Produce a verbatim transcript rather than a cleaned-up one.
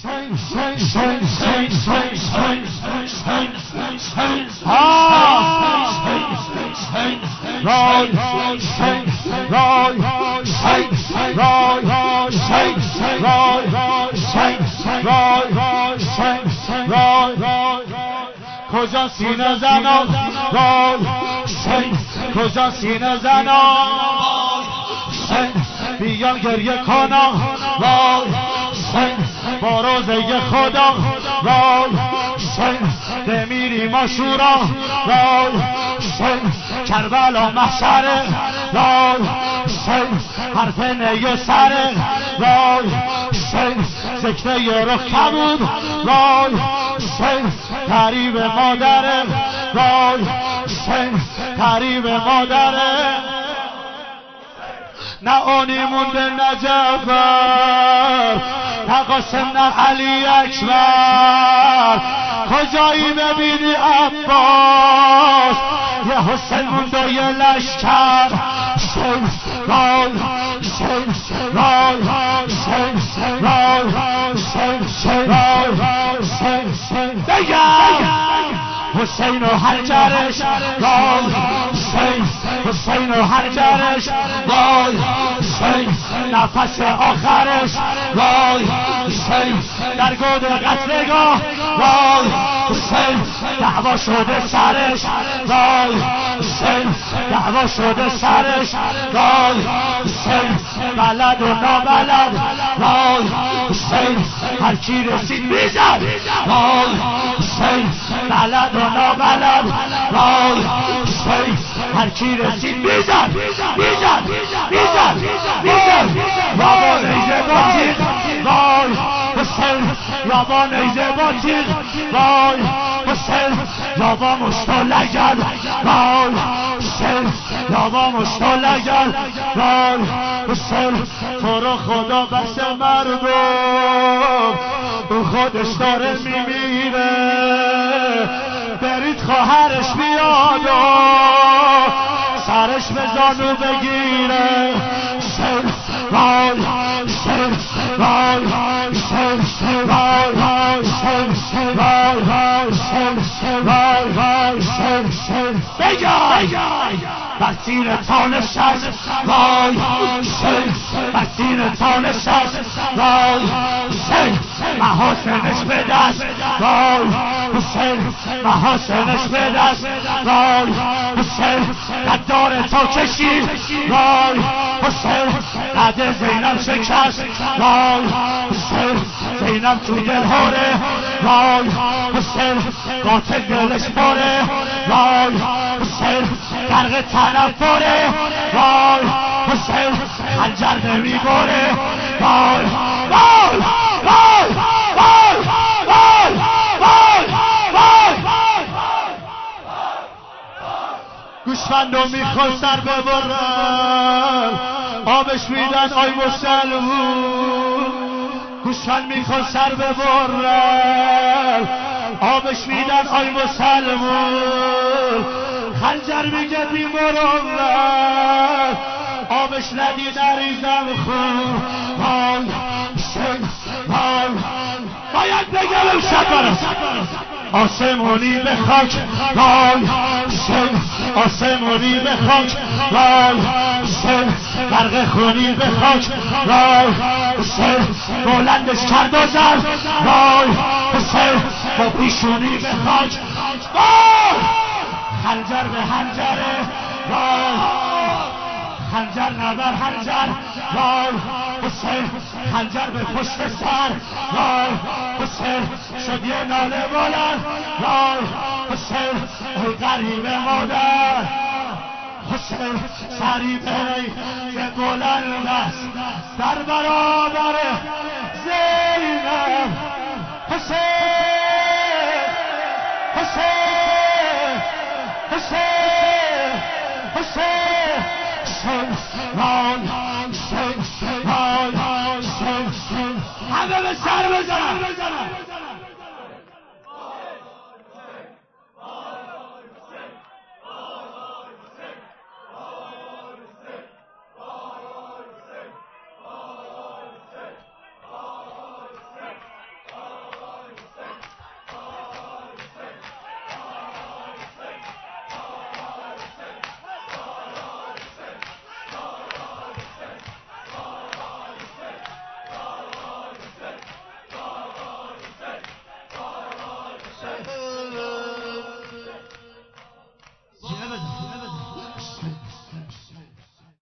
کجا سینه زنان وای کجا سینه زنان بیان گریه کنم وای با روزه خدا وای بمیریم آشورا وای کربلا محشره وای حرف نی سره وای سکته رو کبود وای قریب مادره وای قریب مادره نه اونی مونده نه جعفر نه قاسم نه علی اکبر کجایی ببینی عباس یه حسین مونده و یه لشکر وای وای بگم حسین و حجرش وای حسین و حجرش وای نفس آخرش وای در گود قتلگاه وای دعوا شده سرش وای دعوا شده سرش وای بلد و نابلد وای هر کی رسید میزد وای بلد و نابلد وای هر کی رسید میزد میزد میزد میزد بابا نیزه با تیغ وای حسین بابا نیزه با تیغ وای حسین بابا مشت و لگد وای حسین بابا مشت و لگد وای حسین تو رو خدا بس مردم او خودش داره میمیره برید خواهرش بیاد و سرش به زانو بگیره وای وای وای وای وای وای بگای بسیر تان شد وای بسیر تان شد وای محاسنش به دست وای محاسنش به دست وای قدار تا کشید وای قد زینب شکست وای زینب تو دل هاره وای قاتل دلش باره وای درق تنفره وای خنجر نمیباره وای وای وای وای وای وای وای گوسفندو میخوان سر ببرن آبش میدن آی مسلمون گوسفند میخوان سر ببرن آبش میدن آی مسلمون خنجر میگه بیمارم آبش ندی نریزم خون وای وای باید بگم امشب برم آسمونی به خاک وای آسمونی به خاک وای برق خونی به خاک وای بلندش کرد و زد وای با پیشونی به خاک وای خنجر به حنجره وای خنجر نبر حنجر وای حسین خنجر به پشت سر وای حسین شد یه ناله بلند وای حسین ای غریب مادر حسین سری بری که بلند است در برابر زینب حسین حسین حسین حسین وای وای وای همه به سر بزنم